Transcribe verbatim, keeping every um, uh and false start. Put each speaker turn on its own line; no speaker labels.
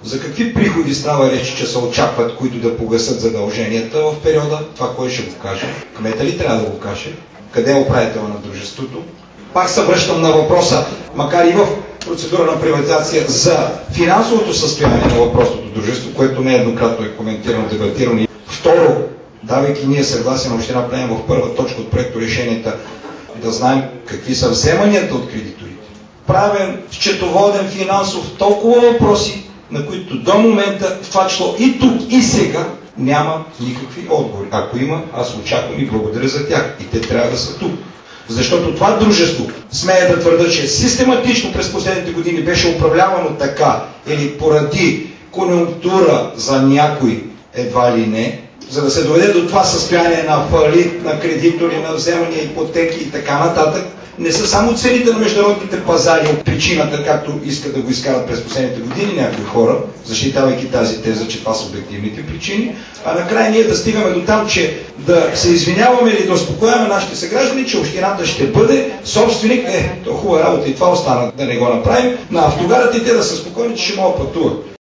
За какви приходи става реч, че се очакват, които да погасат задълженията в периода? Това кой ще го каже? Кмета ли трябва да го каже? Къде е управител на дружеството? Пак се връщам на въпроса, макар и в процедура на приватизация, за финансовото състояние на въпросното дружество, което нееднократно е коментирано, дебатирано. Второ, давайки ние съгласие на община Плевен в първа точка от проекто решенията, да знаем какви са вземанията от кредиторите. Правен, счетоводен, финансов, толкова въпроси, на които до момента, в това число и тук, и сега, няма никакви отговори. Ако има, аз очаквам и благодаря за тях. И те трябва да са тук. Защото това дружество, смея да твърда, че систематично през последните години беше управлявано така, или поради конюнктура за някой едва ли не, за да се доведе до това състояние на фалит, на кредитори, на вземания, ипотеки и така нататък, не са само цените на международните пазари от причината, както искат да го изкарат през последните години някои хора, защитавайки тази теза, че това са обективните причини, а накрая ние да стигаме до там, че да се извиняваме или да успокояваме нашите съграждани, че общината ще бъде собственик, е, то хубава работа и това остана да не го направим, на автогарата и те да са спокойни, че ще могат пътуват.